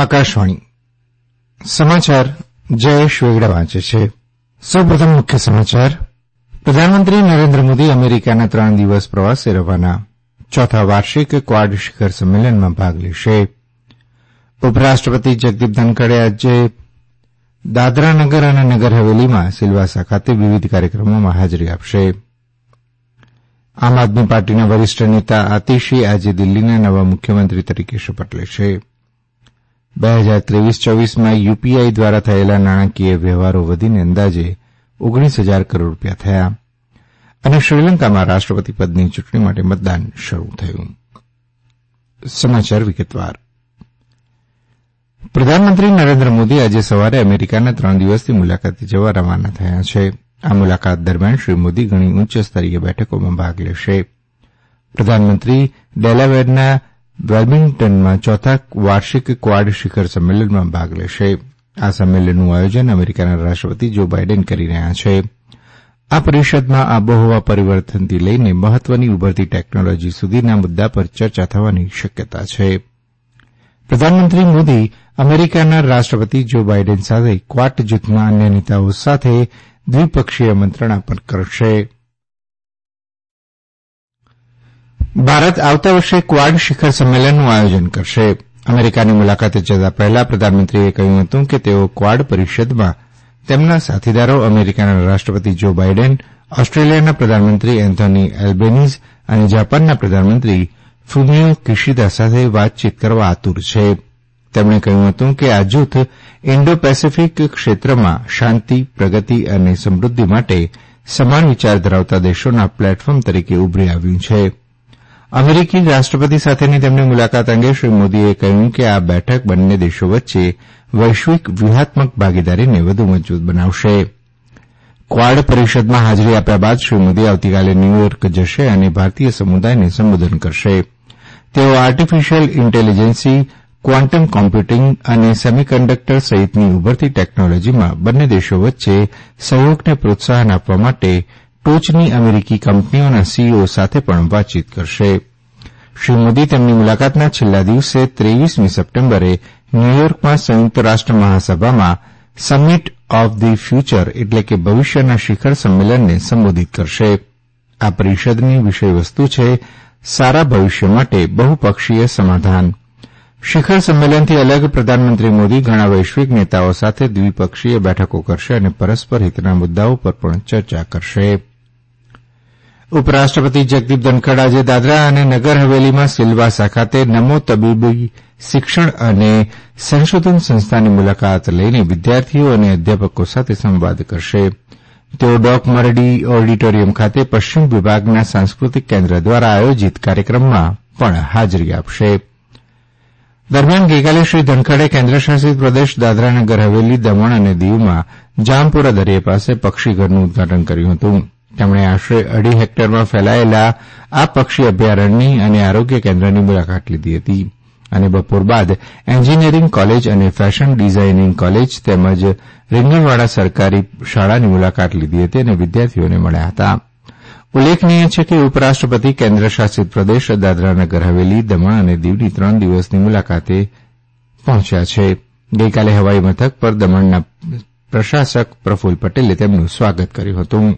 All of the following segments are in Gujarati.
આકાશવાણી સમાચાર જયેશ વેગડા વાંચે છે. સૌપ્રથમ મુખ્ય સમાચાર. પ્રધાનમંત્રી નરેન્દ્ર મોદી અમેરિકાના 3 દિવસ પ્રવાસે રવાના. ચોથા વાર્ષિક ક્વાડ શિખર સંમેલનમાં ભાગ લેશે. ઉપરાષ્ટ્રપતિ જગદીપ ધનખડે આજે દાદરા નગર અને નગર હવેલીમાં સિલવાસા ખાતે વિવિધ કાર્યક્રમોમાં હાજરી આપશે. આમ આદમી પાર્ટીના વરિષ્ઠ નેતા આતિશી આજે દિલ્હીના નવા મુખ્યમંત્રી તરીકે શપથ લેશે. 2023-24માં યુપીઆઈ દ્વારા થયેલા નાણાંકીય વ્યવહારો વધીને અંદાજે 19,000 કરોડ રૂપિયા થયા. અને શ્રીલંકામાં રાષ્ટ્રપતિ પદની ચૂંટણી માટે મતદાન શરૂ થયું. સમાચાર વિગતવાર. પ્રધાનમંત્રી નરેન્દ્ર મોદી આજે સવારે અમેરિકાના 3 દિવસની મુલાકાતે જવા રવાના થયા છે. આ મુલાકાત દરમિયાન શ્રી મોદી ઘણી ઉચ્ચ સ્તરીય બેઠકોમાં ભાગ લેશે. પ્રધાનમંત્રી ડેલાવેરના વેલિંગ્ટનમાં ચોથા વાર્ષિક ક્વાડ શિખર સંમેલનમાં ભાગ લેશે. આ સંમેલનનું આયોજન અમેરિકાના રાષ્ટ્રપતિ જો બાઇડેન કરી રહ્યા છે. આ પરિષદમાં આબોહવા પરિવર્તનથી લઈને મહત્વની ઉભરતી ટેકનોલોજી સુધીના મુદ્દા પર ચર્ચા થવાની શક્યતા છે. પ્રધાનમંત્રી મોદી અમેરિકાના રાષ્ટ્રપતિ જો બાઇડેન સાથે ક્વાડ જૂથના અન્ય નેતાઓ સાથે દ્વિપક્ષીય મંત્રણા પણ કરશે. ભારત આવતા વર્ષે ક્વાડ શિખર સંમેલનનું આયોજન કરશે. અમેરિકાની મુલાકાતે જતા પહેલા પ્રધાનમંત્રીએ કહ્યું હતું કે તેઓ ક્વાડ પરિષદમાં તેમના સાથીદારો અમેરિકાના રાષ્ટ્રપતિ જો બાઇડેન, ઓસ્ટ્રેલિયાના પ્રધાનમંત્રી એન્થોની એલ્બેનીઝ અને જાપાનના પ્રધાનમંત્રી ફુમિયો કિશિદા સાથે વાતચીત કરવા આતુર છે. તેમણે કહ્યું હતું કે આ જૂથ ઇન્ડો પેસેફિક ક્ષેત્રમાં શાંતિ, પ્રગતિ અને સમૃદ્ધિ માટે સમાન વિચાર ધરાવતા દેશોના પ્લેટફોર્મ તરીકે ઉભરી આવ્યું છે. અમેરિકી રાષ્ટ્રપતિ સાથેની તેમની મુલાકાત અંગે શ્રી મોદીએ કહ્યું કે આ બેઠક બંને દેશો વચ્ચે વૈશ્વિક વ્યૂહાત્મક ભાગીદારીને વધુ મજબૂત બનાવશે. ક્વાડ પરિષદમાં હાજરી આપ્યા બાદ શ્રી મોદી આવતીકાલે ન્યૂયોર્ક જશે અને ભારતીય સમુદાયને સંબોધન કરશે. તેઓ આર્ટિફિશિયલ ઇન્ટેલિજન્સી, ક્વોન્ટમ કોમ્પ્યુટિંગ અને સેમિકન્ડક્ટર સહિતની ઉભરતી ટેકનોલોજીમાં બંને દેશો વચ્ચે સહયોગને પ્રોત્સાહન આપવા માટે ટોચની અમેરિકી કંપનીઓના સીઈઓ સાથે પણ વાતચીત કરશે. શ્રી મોદી તેમની મુલાકાતના છેલ્લા દિવસે 23મી સપ્ટેમ્બરે ન્યૂયોર્કમાં સંયુક્ત રાષ્ટ્ર મહાસભામાં સમિટ ઓફ ધી ફ્યુચર એટલે કે ભવિષ્યના શિખર સંમેલનને સંબોધિત કરશે. આ પરિષદની વિષયવસ્તુ છે સારા ભવિષ્ય માટે બહુપક્ષીય સમાધાન. શિખર સંમેલનથી અલગ પ્રધાનમંત્રી મોદી ઘણા વૈશ્વિક નેતાઓ સાથે દ્વિપક્ષીય બેઠકો કરશે અને પરસ્પર હિતના મુદ્દાઓ પર પણ ચર્ચા કરશે. ઉપરાષ્ટ્રપતિ જગદીપ ધનખડ આજે દાદરા અને નગર હવેલીમાં સિલવાસા ખાતે નમો તબીબી શિક્ષણ અને સંશોધન સંસ્થાની મુલાકાત લઈને વિદ્યાર્થીઓ અને અધ્યાપકો સાથે સંવાદ કરશે. તેઓ ડોક મરડી ઓડિટોરિયમ ખાતે પશ્ચિમ વિભાગના સાંસ્કૃતિક કેન્દ્ર દ્વારા આયોજિત કાર્યક્રમમાં પણ હાજરી આપશે. દરમિયાન ગઇકાલે શ્રી ધનખડે કેન્દ્રશાસિત પ્રદેશ દાદરાનગર હવેલી, દમણ અને દીવમાં જામપુરા દરિયા પાસે પક્ષીઘરનું ઉદઘાટન કર્યું હતું. તેમણે આશરે 2.5 હેક્ટરમાં ફેલાયેલા આ પક્ષી અભયારણ્યની અને આરોગ્ય કેન્દ્રની મુલાકાત લીધી હતી અને બપોર બાદ એન્જિનિયરિંગ કોલેજ અને ફેશન ડિઝાઇનિંગ કોલેજ તેમજ રીંગણવાડા સરકારી શાળાની મુલાકાત લીધી હતી અને વિદ્યાર્થીઓને મળ્યા હતા. ઉલ્લેખનીય છે કે ઉપરાષ્ટ્રપતિ કેન્દ્રશાસિત પ્રદેશ દાદરાનગર હવેલી, દમણ અને દીવની 3 દિવસની મુલાકાતે પહોંચ્યા છે. ગઇકાલે હવાઈ મથક પર દમણના પ્રશાસક પ્રફુલ્લ પટેલે તેમનું સ્વાગત કર્યું હતું.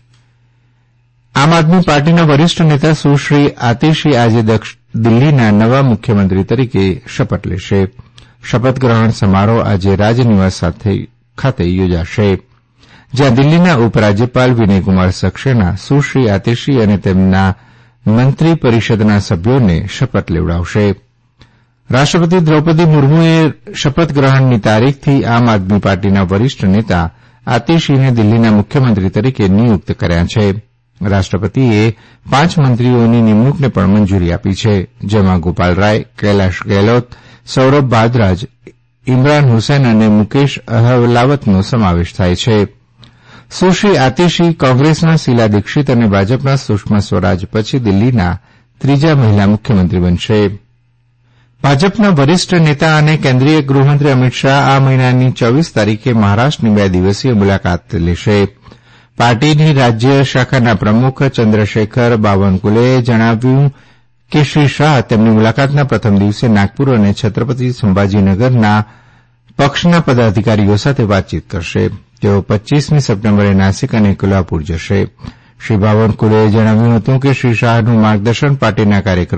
આમ આદમી પાર્ટીના વરિષ્ઠ નેતા સુશ્રી આતિશી આજે દિલ્હીના નવા મુખ્યમંત્રી તરીકે શપથ લેશે. શપથ ગ્રહણ સમારોહ આજે રાજનિવાસ ખાતે યોજાશે, જ્યાં દિલ્હીના ઉપરાજ્યપાલ વિનયકુમાર સક્સેના સુશ્રી આતિશી અને તેમના મંત્રી પરિષદના સભ્યોને શપથ લેવડાવશે. રાષ્ટ્રપતિ દ્રૌપદી મુર્મુએ શપથ ગ્રહણની તારીખથી આમ આદમી પાર્ટીના વરિષ્ઠ નેતા આતિશીને દિલ્હીના મુખ્યમંત્રી તરીકે નિયુક્ત કર્યા છે. રાષ્ટ્રપતિએ 5 મંત્રીઓની નિમણૂકને પણ મંજૂરી આપી છે, જેમાં ગોપાલ રાય, કૈલાશ ગેહલોત, સૌરભ ભારદ્વાજ, ઇમરાન હુસૈન અને મુકેશ અહલાવતનો સમાવેશ થાય છે. સુશ્રી આતિશી કોંગ્રેસના શીલા દીક્ષિત અને ભાજપના સુષ્મા સ્વરાજ પછી દિલ્હીના 3જા મહિલા મુખ્યમંત્રી બનશે. ભાજપના વરિષ્ઠ નેતા અને કેન્દ્રીય ગૃહમંત્રી અમિત શાહ આ મહિનાની 24 તારીખે મહારાષ્ટ્રની 2 દિવસીય મુલાકાત લેશે. પાર્ટીની રાજ્ય શાખાના પ્રમુખ ચંદ્રશેખર બાવનકુલેએ જણાવ્યું કે શ્રી શાહ તેમની મુલાકાતના પ્રથમ દિવસે નાગપુર અને છત્રપતિ સંભાજીનગરના પક્ષના પદાધિકારીઓ સાથે વાતચીત કરશે. તેઓ 25મી સપ્ટેમ્બરે નાસિક અને કોલ્હાપુર જશે. શ્રી બાવનકુલેએ જણાવ્યું હતું કે શ્રી શાહનું માર્ગદર્શન પાર્ટીના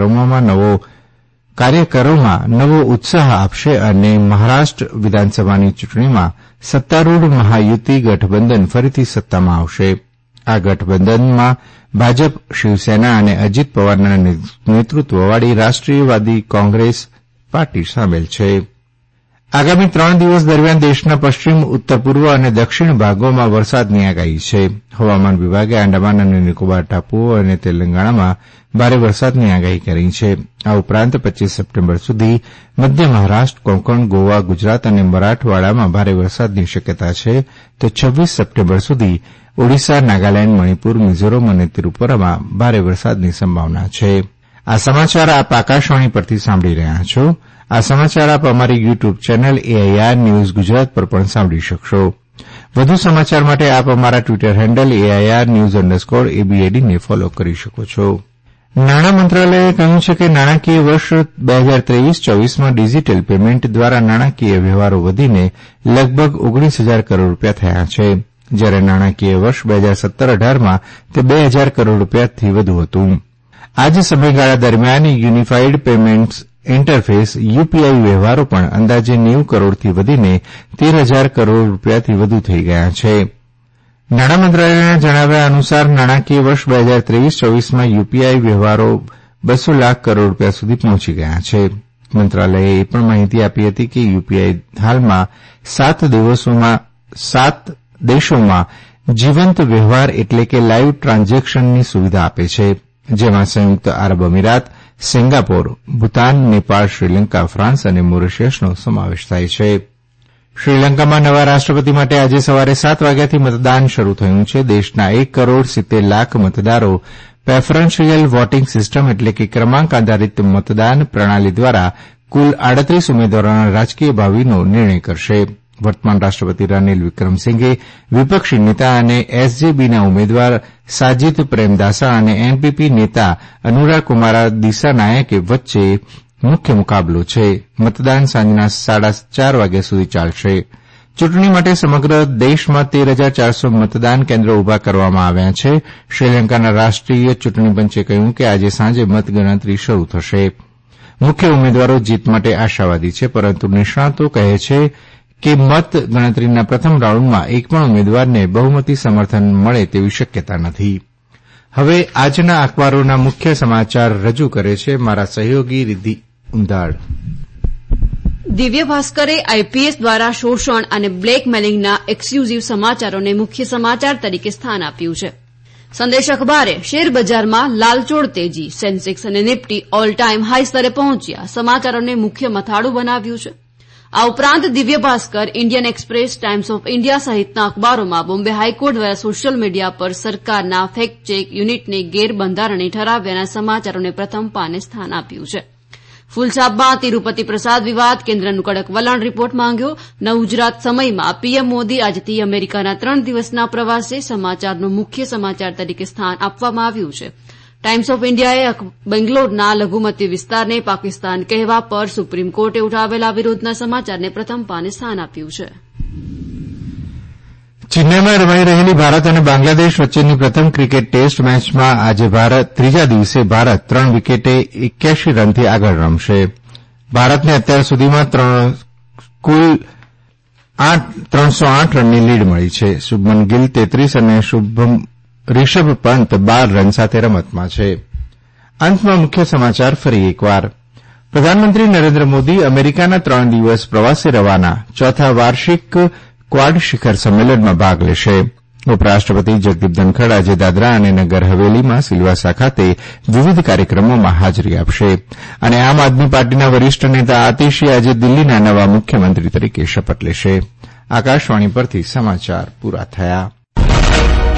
કાર્યકરોમાં નવો ઉત્સાહ આપશે અને મહારાષ્ટ્ર વિધાનસભાની ચૂંટણીમાં સત્તારૂઢ મહાયુતિ ગઠબંધન ફરીથી સત્તામાં આવશે. આ ગઠબંધનમાં ભાજપ, શિવસેના અને અજીત પવારના નેતૃત્વવાળી રાષ્ટ્રીયવાદી કોંગ્રેસ પાર્ટી સામેલ છે. આગામી 3 દિવસ દરમિયાન દેશના પશ્ચિમ, ઉત્તર પૂર્વ અને દક્ષિણ ભાગોમાં વરસાદની આગાહી છે. હવામાન વિભાગે આંદામાન અને નિકોબાર ટાપુઓ અને તેલંગાણામાં ભારે વરસાદની આગાહી કરી છે. આ ઉપરાંત 25 સપ્ટેમ્બર સુધી મધ્ય મહારાષ્ટ્ર, કોંકણ, ગોવા, ગુજરાત અને મરાઠવાડામાં ભારે વરસાદની શક્યતા છે, તો 26 સપ્ટેમ્બર સુધી ઓડિશા, નાગાલેન્ડ, મણિપુર, મિઝોરમ અને ત્રિપુરામાં ભારે વરસાદની સંભાવના છે. આ સમાચાર આપ આકાશવાણી પરથી સાંભળી રહ્યા છો. આ સમાચાર આપ અમારી YouTube channel AIR News Gujarat પર પણ સાંભળી શકશો. વધુ સમાચાર માટે આપ અમારા ટ્વિટર હેન્ડલ એઆઈઆર ન્યૂઝ _ABADને ફોલો કરી શકો છો. નાણાં મંત્રાલયે કહ્યું છે કે નાણાંકીય વર્ષ 2023-24માં ડિજીટલ પેમેન્ટ દ્વારા નાણાંકીય વ્યવહારો વધીને લગભગ 19,000 કરોડ રૂપિયા થયા છે, જ્યારે નાણાંકીય વર્ષ 2017-18માં તે 2,000 કરોડ રૂપિયાથી વધુ હતું. આ જ સમયગાળા દરમિયાન યુનિફાઇડ પેમેન્ટ્સ ઇન્ટરફેસ યુપીઆઈ વ્યવહારો પણ અંદાજે 90 કરોડથી વધીને 13,000 કરોડ રૂપિયાથી વધુ થઈ ગયા છે. નાણાં મંત્રાલયના જણાવ્યા અનુસાર નાણાંકીય વર્ષ 2023-24માં યુપીઆઈ વ્યવહારો 200 લાખ કરોડ રૂપિયા સુધી પહોંચી ગયા છે. મંત્રાલયે એ પણ માહિતી આપી હતી કે યુપીઆઈ હાલમાં 7 દેશોમાં જીવંત વ્યવહાર એટલે કે લાઇવ ટ્રાન્ઝેક્શનની સુવિધા આપે છે, જેમાં સંયુક્ત આરબ અમીરાત, સિંગાપોર, ભૂતાન, નેપાળ, શ્રીલંકા, ફ્રાન્સ અને મોરિશિયસનો સમાવેશ થાય છે. શ્રીલંકામાં નવા રાષ્ટ્રપતિ માટે આજે સવારે 7 વાગ્યાથી મતદાન શરૂ થયું છે. દેશના 1 કરોડ 70 લાખ મતદારો પ્રેફરન્શિયલ વોટિંગ સિસ્ટમ એટલે કે ક્રમાંક આધારિત મતદાન પ્રણાલી દ્વારા કુલ 38 ઉમેદવારોના રાજકીય ભાવિનો નિર્ણય કરશે. વર્તમાન રાષ્ટ્રપતિ રનિલ વિક્રમસિંઘે વિપક્ષી નેતા અને એસજેબીના ઉમેદવાર સાજીદ પ્રેમદાસા અને એનપીપી નેતા અનુરા કુમારા દિસાનાયકે વચ્ચે મુખ્ય મુકાબલો છે. મતદાન સાંજના 4:30 વાગ્યા સુધી ચાલશે. ચૂંટણી માટે સમગ્ર દેશમાં 13,400 મતદાન કેન્દ્રો ઉભા કરવામાં આવ્યા છે. શ્રીલંકાના રાષ્ટ્રીય ચૂંટણી પંચે કહ્યું કે આજે સાંજે મતગણતરી શરૂ થશે. મુખ્ય ઉમેદવારો જીત માટે આશાવાદી છે, પરંતુ નિષ્ણાતો કહે છે કે મત ગણતરીના પ્રથમ રાઉન્ડમાં એક પણ ઉમેદવારને બહુમતી સમર્થન મળે તેવી શક્યતા નથી. હવે આજના અખબારોના મુખ્ય સમાચાર રજૂ કરે છે મારા સહયોગી રિદ્ધિ ઉંધાડ. દિવ્ય ભાસ્કરે આઈપીએસ દ્વારા શોષણ અને બ્લેકમેલિંગના એક્સક્લુઝિવ સમાચારોને મુખ્ય સમાચાર તરીકે સ્થાન આપ્યું છે. સંદેશ અખબારે શેરબજારમાં લાલચોળ તેજી, સેન્સેક્સ અને નિફ્ટી ઓલ ટાઈમ હાઈ સ્તરે પહોંચ્યા સમાચારોને મુખ્ય મથાળું બનાવ્યું છે. આ ઉપરાંત Divya Bhaskar, Indian Express, Times of India સહિતના અખબારોમાં બોમ્બે હાઈકોર્ટ દ્વારા સોશિયલ મીડિયા પર સરકારના ફેક્ટ ચેક યુનિટને ગેરબંધારણી ઠરાવ્યાના સમાચારોને પ્રથમ પાને સ્થાન આપ્યું છે. ફૂલછાપમાં તિરુપતિ પ્રસાદ વિવાદ, કેન્દ્રનું કડક વલણ રિપોર્ટ માંગ્યો. નવગુજરાત સમયમાં પીએમ મોદી આજથી અમેરિકાના 3 દિવસના પ્રવાસે સમાચારનું મુખ્ય સમાચાર તરીકે સ્થાન આપવામાં આવ્યું છે. ટાઇમ્સ ઓફ ઇન્ડિયાએ બેંગ્લોરના લઘુમતી વિસ્તારને પાકિસ્તાન કહેવા પર સુપ્રીમ કોર્ટે ઉઠાવેલા વિરોધના સમાચારને પ્રથમ પાને સ્થાન આપ્યું છે. ચેન્નાઈમાં રમાઈ રહેલી ભારત અને બાંગ્લાદેશ વચ્ચેની પ્રથમ ક્રિકેટ ટેસ્ટ મેચમાં આજે ત્રીજા દિવસે ભારત 3 વિકેટે 81 રનથી આગળ રમશે. ભારતને અત્યાર સુધીમાં કુલ 308 રનની લીડ મળી છે. શુભમન ગિલ 33 અને રિષભ પંત 12 રન સાથે રમતમાં છે. અંતમાં મુખ્ય સમાચાર ફરી એકવાર. પ્રધાનમંત્રી નરેન્દ્ર મોદી અમેરિકાના 3 દિવસ પ્રવાસે રવાના, ચોથા વાર્ષિક ક્વાડ શિખર સંમેલનમાં ભાગ લેશે. ઉપરાષ્ટ્રપતિ જગદીપ ધનખડ આજે દાદરા અને નગર હવેલીમાં સિલવાસા ખાતે વિવિધ કાર્યક્રમોમાં હાજરી આપશે. અને આમ આદમી પાર્ટીના વરિષ્ઠ નેતા આતિશી આજે દિલ્હીના નવા મુખ્યમંત્રી તરીકે શપથ લેશે. આકાશવાણી પરથી સમાચાર પૂરા થયા.